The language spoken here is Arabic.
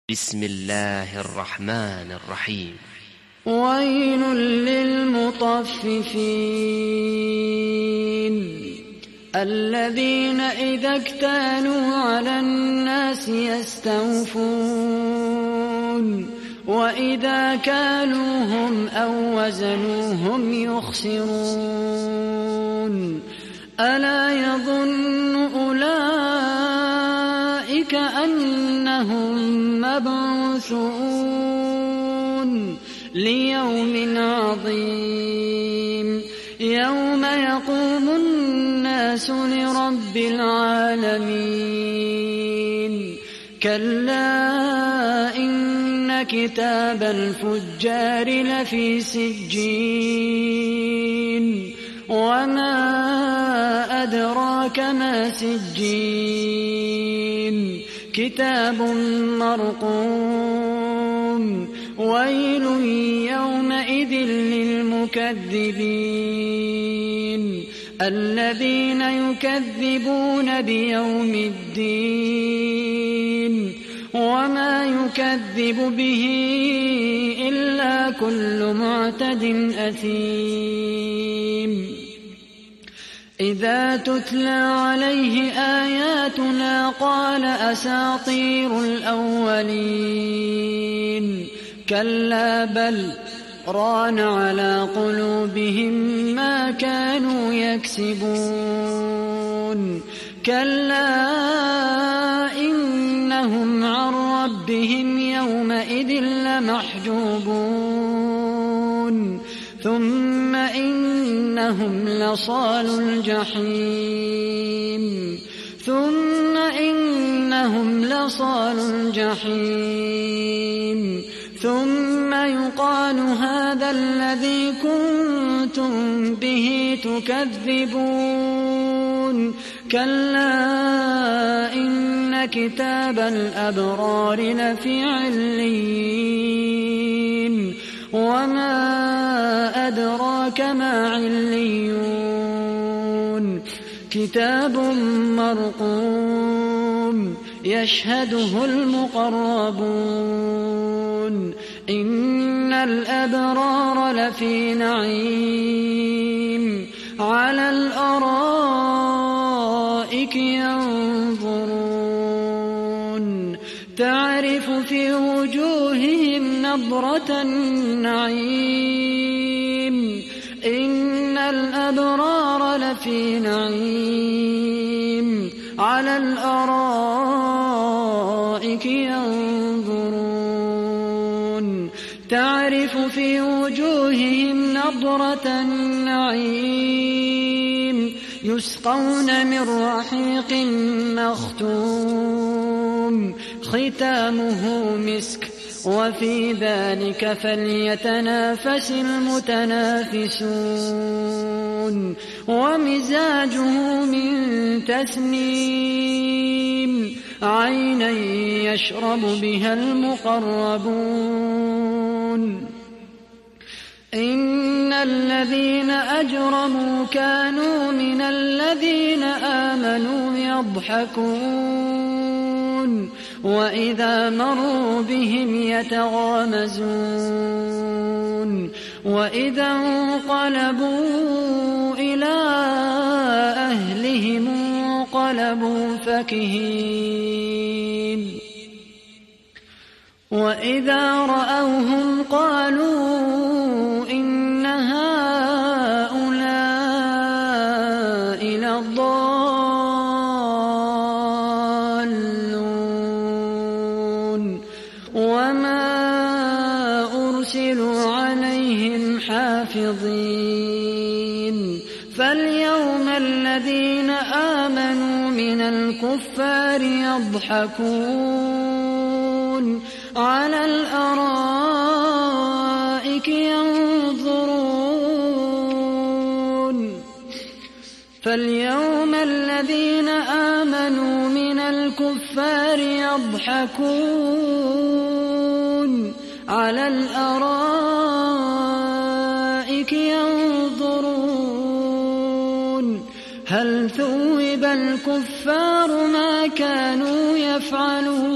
بسم الله الرحمن الرحيم. ويل للمطففين الذين إذا اكتالوا على الناس يستوفون وإذا كالوهم أو وزنوهم يخسرون ألا يظن أولئك أنهم مبعوثون ليوم عظيم يوم يقوم الناس لرب العالمين كلا إن كتاب الفجار لفي سجين وما أدراك ما سجين كتاب مرقوم ويل يومئذ للمكذبين الذين يكذبون بيوم الدين وما يكذب به إلا كل معتد أثيم إذا تتلى عليه آياتنا قال أساطير الأولين كلا بل ران على قلوبهم ما كانوا يكسبون كلا إنهم عن ربهم يومئذ لمحجوبون ثم إنهم لصالو الجحيم ثم يقال هذا الذي كنتم به تكذبون كلا إن كتاب الأبرار لفي عليين وما أدراك ما عليون كتاب مرقوم يشهده المقربون إن الأبرار لفي نعيم على الأرائك ينظرون تعرف في وجوههم نضرة النعيم إن الأبرار لفي نعيم على الأرائك ينظرون تعرف في وجوههم نضرة النعيم يسقون من رحيق مختوم ختامه مسك وفي ذلك فليتنافس المتنافسون ومزاجه من تسنيم عينا يشرب بها المقربون إن الذين أجرموا كانوا من الذين آمنوا يضحكون وإذا مروا بهم يتغامزون وإذا انقلبوا إلى أهلهم انقلبوا فكهين وإذا رأوهم قالوا إن هؤلاء لضالون وما أرسلوا عليهم حافظين فاليوم الذين آمنوا من الكفار يضحكون على الأرائك ينظرون فاليوم الذين آمنوا من الكفار يضحكون على الأرائك ينظرون هل ثوب الكفار ما كانوا يفعلون